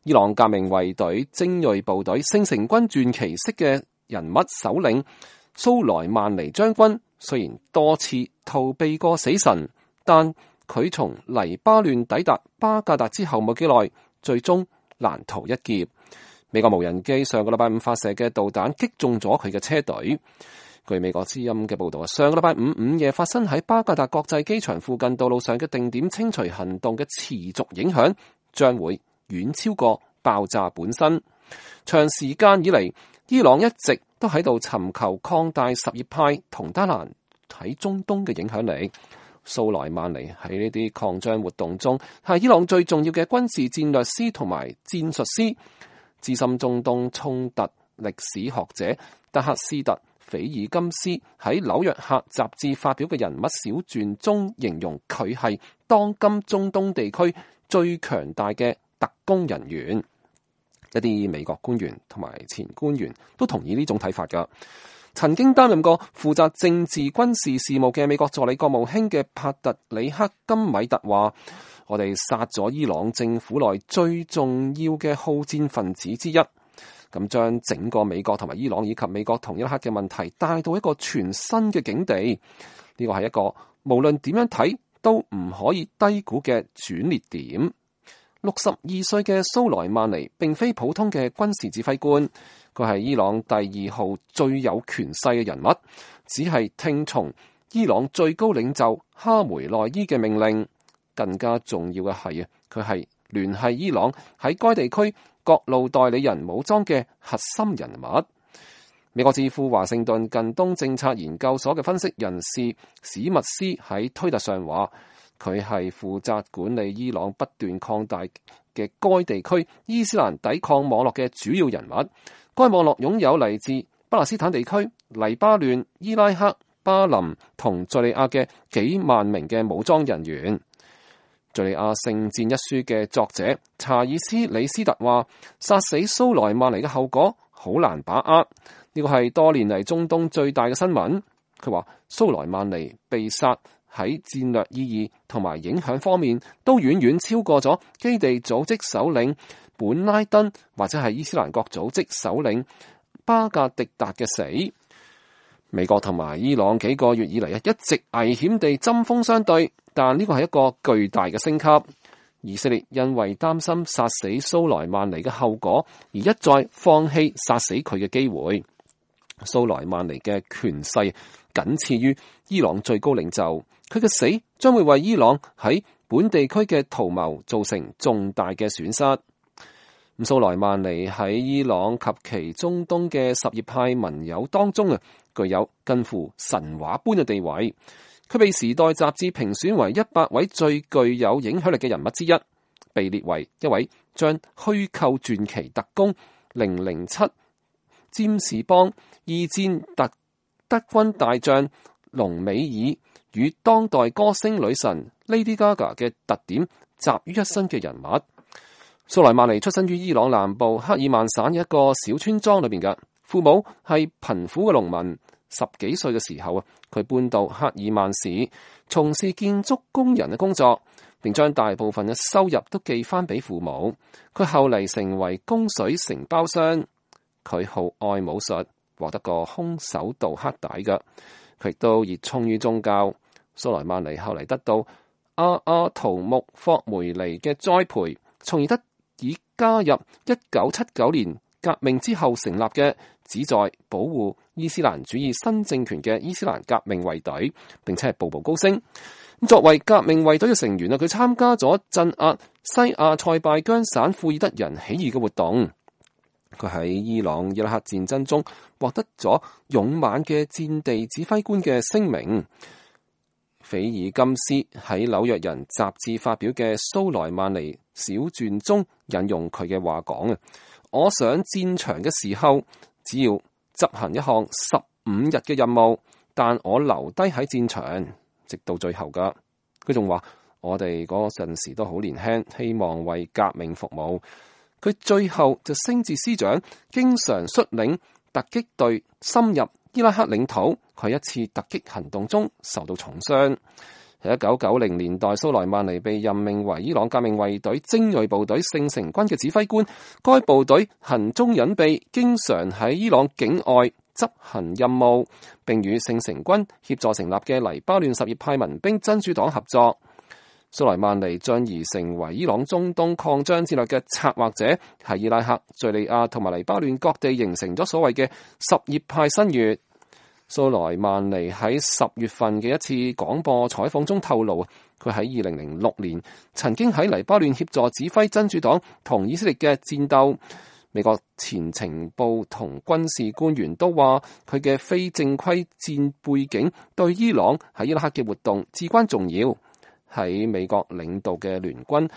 伊朗革命衛隊精銳部隊聖城軍傳奇式嘅人物首領蘇萊曼尼將軍，雖然多次逃避過死神，但佢從黎巴嫩抵達巴格達之後冇幾耐，最終難逃一劫。美國無人機上個禮拜五發射嘅導彈擊中咗佢嘅車隊。據美國之音嘅報道，上個禮拜五午夜發生喺巴格達國際機場附近道路上嘅定點清除行動嘅持續影響，將會遠超過爆炸本身。長時間以嚟，伊朗一直都喺度尋求擴大什葉派同德蘭喺中東嘅影響力。蘇萊曼尼喺呢啲擴張活動中係伊朗最重要嘅軍事戰略師同埋戰術師。資深中東衝突歷史學者德克斯特斐爾金斯喺紐約客雜誌發表嘅人物小傳中形容佢係當今中東地區最強大嘅特工人員。一啲美國官員同埋前官員都同意呢種睇法㗎。曾經擔任過負責政治軍事事務嘅美國助理國務卿嘅帕特里克金米特話：我哋殺咗伊朗政府內最重要嘅好戰分子之一，咁將整個美國同埋伊朗以及美國同伊拉克嘅問題帶到一個全新嘅境地。呢個係一個無論點樣睇都唔可以低估嘅轉捩點。62歲嘅蘇萊曼尼並非普通嘅軍事指揮官，佢係伊朗第2號最有權勢嘅人物，只係聽從伊朗最高領袖哈梅內伊嘅命令。更加重要嘅係佢係聯繫伊朗喺該地區各路代理人武裝嘅核心人物。美國智庫華盛頓近東政策研究所嘅分析人士史密斯喺推特上話，佢係負責管理伊朗不斷擴大嘅該地區伊斯蘭抵抗網絡嘅主要人物。該網絡擁有嚟自巴勒斯坦地區、黎巴嫩、伊拉克、巴林同敘利亞嘅幾萬名嘅武裝人員。敘利亞聖戰一書嘅作者查爾斯李斯特話，殺死蘇萊曼尼嘅後果好難把握，呢個係多年嚟中東最大嘅新聞。佢話蘇萊曼尼被殺喺戰略意義同埋影響方面都遠遠超過咗基地組織首領本拉登或者係伊斯蘭國組織首領巴格迪達嘅死。美國同埋伊朗幾個月以嚟一直危險地針鋒相對，但呢個係一個巨大嘅升級。以色列因為擔心殺死蘇萊曼尼嘅後果，而一再放棄殺死佢嘅機會。蘇萊曼尼嘅權勢僅次於伊朗最高領袖，佢嘅死將會為伊朗喺本地區嘅圖謀造成重大嘅損失。蘇萊曼尼喺伊朗及其中東嘅什葉派盟友當中具有近乎神話般嘅地位。佢被《時代》雜誌評選為100位最具有影響力嘅人物之一，被列為一位將虛構傳奇特工007占士邦、二戰德軍大將隆美爾與當代歌星女神 Lady Gaga 嘅特點集於一身嘅人物。蘇萊曼尼出生於伊朗南部克爾曼省一個小村莊裏邊嘅，父母係貧苦嘅農民。10幾歲嘅時候佢搬到克爾曼市，從事建築工人嘅工作，並將大部分嘅收入都寄翻俾父母。佢後嚟成為供水承包商。佢好愛武術，獲得個空手道黑帶嘅。佢亦都熱衷於宗教。蘇萊曼尼後嚟得到阿圖穆霍梅尼嘅栽培，從而得以加入1979年革命之後成立嘅旨在保護伊斯蘭主義新政權嘅伊斯蘭革命衛隊，並且係步步高升。作為革命衛隊嘅成員佢參加咗鎮壓西亞塞拜疆省庫爾德人起義嘅活動。佢喺伊朗伊拉克戰爭中獲得咗勇猛嘅戰地指揮官嘅聲名。斐爾金斯喺紐約人雜誌發表嘅蘇萊曼尼小傳中引用佢嘅話講，我上戰場嘅時候只要執行一項15日嘅任務，但我留低喺戰場直到最後噶。佢仲話我哋嗰陣時都好年輕，希望為革命服務。佢最後就升至師長，經常率領突擊隊深入伊拉克領土。佢一次突擊行動中受到重傷。 喺1990年代，蘇萊曼尼被任命為伊朗革命衛隊精銳部隊聖城軍嘅指揮官。該部隊行蹤隱秘，經常喺伊朗境外執行任務，並與聖城軍協助成立嘅黎巴嫩什葉派民兵真主黨合作。蘇萊曼尼將而成為伊朗中東擴張戰略嘅策劃者，喺伊拉克、敘利亞同埋黎巴嫩各地形成咗所謂嘅什葉派新月。蘇萊曼尼喺10月份嘅一次廣播採訪中透露，佢喺2006年曾經喺黎巴嫩協助指揮真主黨同以色列嘅戰鬥。美國前情報同軍事官員都話，佢嘅非正規戰背景對伊朗喺伊拉克嘅活動至關重要。喺美國領導嘅聯軍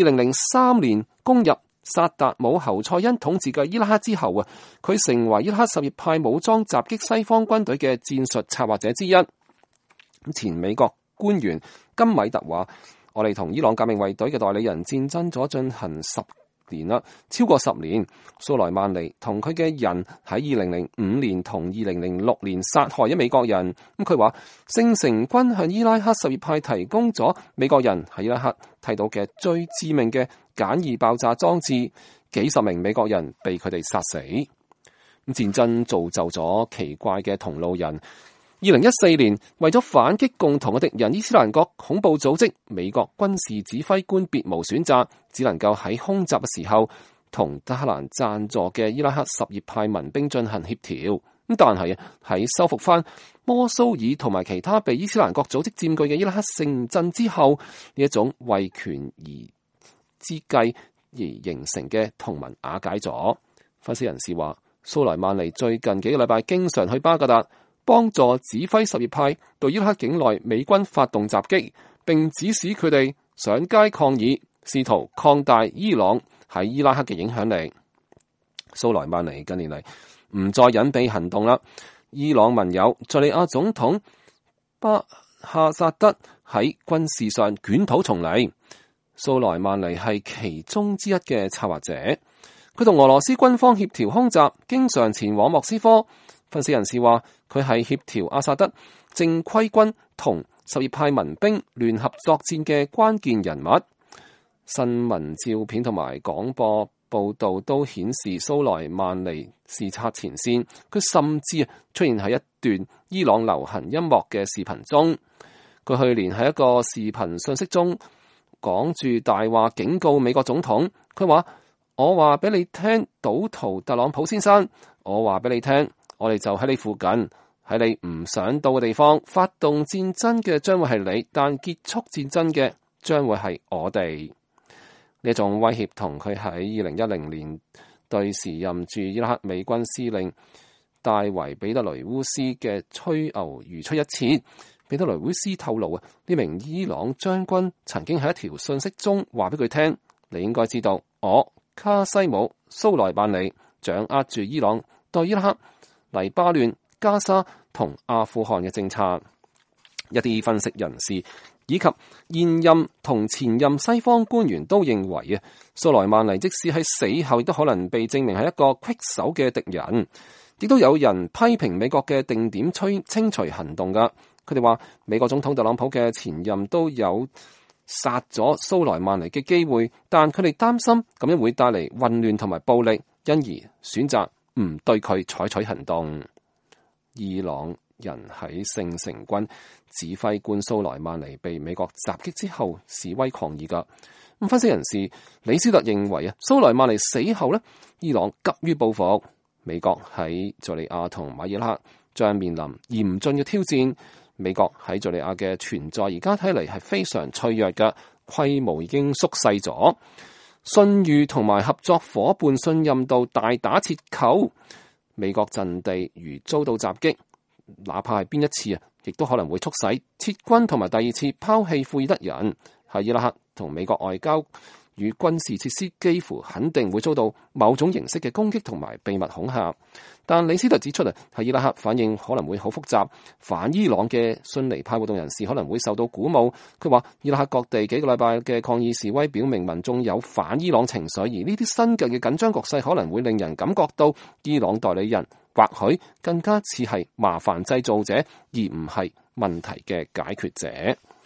2003年攻入薩達姆侯賽因統治嘅伊拉克之後啊，佢成為伊拉克什葉派武裝襲擊西方軍隊嘅戰術策劃者之一。前美國官員金米特話，我哋同伊朗革命衛隊嘅代理人戰爭咗進行10年啦，超過10年。蘇萊曼尼同佢嘅人喺2005年同2006年殺害咗美國人。佢話聖城軍向伊拉克什葉派提供咗美國人喺伊拉克睇到嘅最致命嘅簡易爆炸裝置，幾十名美國人被佢哋殺死。戰爭造就咗奇怪嘅同路人。2014年，為咗反擊共同嘅敵人伊斯蘭國恐怖組織，美國軍事指揮官別無選擇，只能夠喺空襲嘅時候同德黑蘭贊助嘅伊拉克什葉派民兵進行協調。但係喺收復翻摩蘇爾同埋其他被伊斯蘭國組織佔據嘅伊拉克城鎮之後，呢一種為權而之計而形成嘅同盟瓦解咗。分析人士話，蘇萊曼尼最近幾個禮拜經常去巴格達，幫助指揮什葉派對伊拉克境內美軍發動襲擊，並指使佢哋上街抗議，試圖擴大伊朗喺伊拉克嘅影響力。蘇萊曼尼近年嚟唔再隱蔽行動啦。伊朗盟友敘利亞總統巴哈薩德喺軍事上捲土重嚟，蘇萊曼尼係其中之一嘅策劃者。佢同俄羅斯軍方協調空襲，經常前往莫斯科。分析人士話，佢係協調阿薩德正規軍同什葉派民兵聯合作戰嘅關鍵人物。新聞照片同埋廣播報道都顯示蘇萊曼尼視察前線，佢甚至出現喺一段伊朗流行音樂嘅視頻中。佢去年喺一個視頻信息中講住大話，警告美國總統。佢話：我話俾你聽，賭徒特朗普先生，我話俾你聽，我哋就喺你附近，喺你唔想到嘅地方發動戰爭嘅將會係你，但結束戰爭嘅將會係我哋。呢種威脅同佢喺2010年對時任駐伊拉克美軍司令戴維彼得雷烏斯嘅吹牛如出一轍。彼得雷烏斯透露啊，呢名伊朗將軍曾經喺一條信息中話俾佢聽：你應該知道，我卡西姆蘇萊曼尼掌握住伊朗對伊拉克、黎巴嫩、加沙同阿富汗嘅政策。一啲分析人士以及現任同前任西方官員都認為啊，蘇萊曼尼即使喺死後亦都可能被證明係一個棘手嘅敵人。亦都有人批評美國嘅定點清除行動噶。佢哋話美國總統特朗普嘅前任都有殺咗蘇萊曼尼嘅機會，但佢哋擔心咁樣會帶嚟混亂同埋暴力，因而選擇唔對佢採取行動。伊朗人喺聖城軍指揮官蘇萊曼尼被美國襲擊之後示威抗議噶。咁分析人士李斯特認為啊，蘇萊曼尼死後呢，伊朗急於報復，美國喺敘利亞同馬爾克將面臨嚴峻嘅挑戰。美國喺敘利亞嘅存在而家睇嚟係非常脆弱嘅，規模已經縮細咗，信譽同埋合作夥伴信任度大打折扣。美國陣地如遭到襲擊，哪怕係邊一次啊，亦都可能會促使撤軍同埋第二次拋棄庫爾德人。喺伊拉克同美國外交與軍事設施幾乎肯定會遭到某種形式嘅攻擊同埋秘密恐嚇。但李斯特指出啊，喺伊拉克反應可能會好複雜，反伊朗嘅遜尼派活動人士可能會受到鼓舞。佢話伊拉克各地幾個禮拜嘅抗議示威表明民眾有反伊朗情緒，而呢啲新近嘅緊張局勢可能會令人感覺到伊朗代理人或許更加似係麻煩製造者，而唔係問題嘅解決者。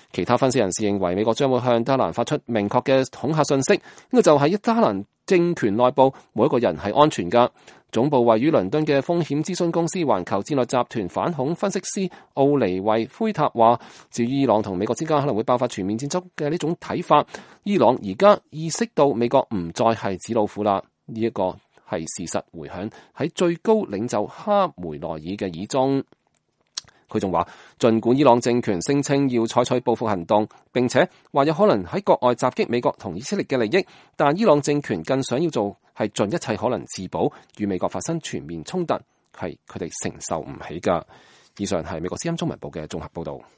其他分析人士認為，美國將會向德黑蘭發出明確嘅恐嚇信息，呢個就係德黑蘭政權內部冇一個人係安全㗎。總部位於倫敦嘅風險諮詢公司環球戰略集團反恐分析師奧尼維奎塔話，至於伊朗同美國之間可能會爆發全面戰爭嘅呢種睇法，伊朗而家意識到美國唔再係紙老虎啦，呢一個係事實回響喺最高領袖哈梅內爾嘅耳中。佢仲話，儘管伊朗政權聲稱要採取報復行動，並且話有可能喺國外襲擊美國同以色列嘅利益，但伊朗政權更想要做係盡一切可能自保，與美國發生全面衝突係佢哋承受唔起㗎。以上係美國之音中文部嘅綜合報導。